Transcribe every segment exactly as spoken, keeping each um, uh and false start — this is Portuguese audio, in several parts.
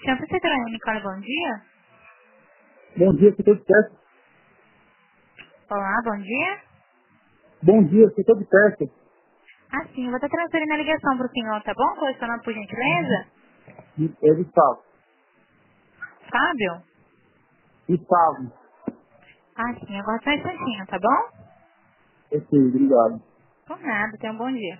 Senhor Secretário Nicole, bom dia. Bom dia, fiquei de teste. Olá, bom dia. Bom dia, fiquei de teste. Ah, sim, eu vou estar transferindo a ligação para o senhor, tá bom? Qual é o seu nome, por gentileza? É Gustavo. Fábio? Gustavo. Ah, sim, agora só um instantinho, tá bom? Ok, obrigado. Por nada, tenha um bom dia.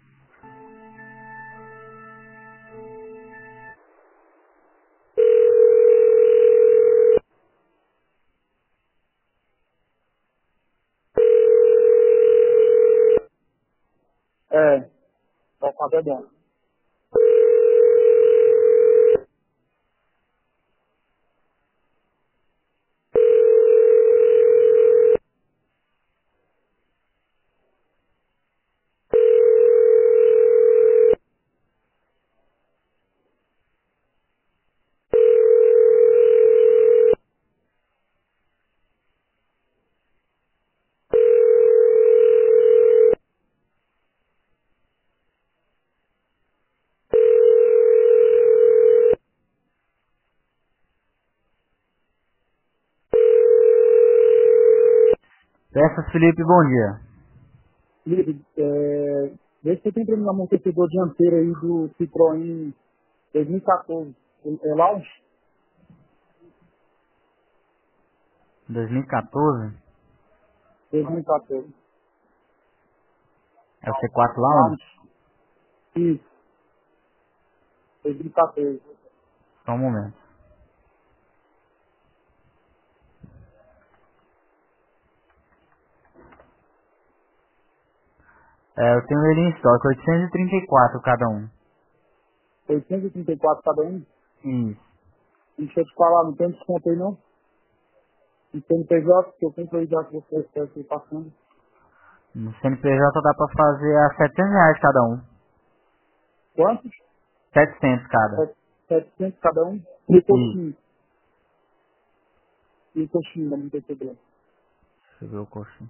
É, tá tá bom. Peças Felipe, bom dia. Felipe, é, vê se você tem pra mim um amortecedor dianteiro aí do Citroën dois mil e quatorze. É, é Lounge? dois mil e quatorze, dois mil e quatorze. é o C quatro Lounge? Lounge? Isso, dois mil e quatorze. Só um momento. É, eu tenho ele em estoque, oitocentos e trinta e quatro cada um. oitocentos e trinta e quatro cada um. Isso. Deixa eu te falar, não tem desconto aí não? E C N P J, que eu compro aí já que você está passando. No C N P J dá pra fazer a setecentos reais cada um. Quantos? setecentos cada. Sete- setecentos cada um. E o Isso. coxinho. E o coxinho da amortecedor. Deixa eu ver o coxinho.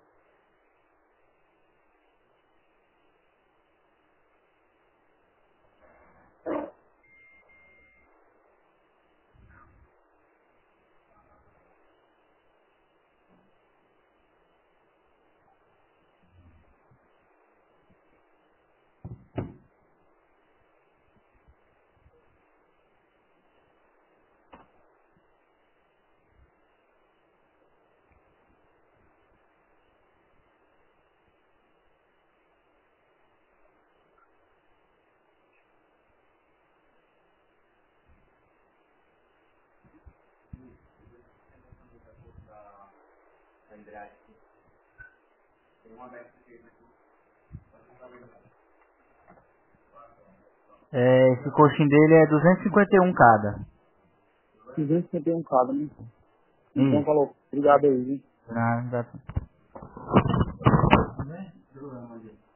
É, esse coxinho dele é duzentos e cinquenta e um cada. duzentos e cinquenta e um cada, né? Então, Isso. falou. Obrigado aí, viu? Nada.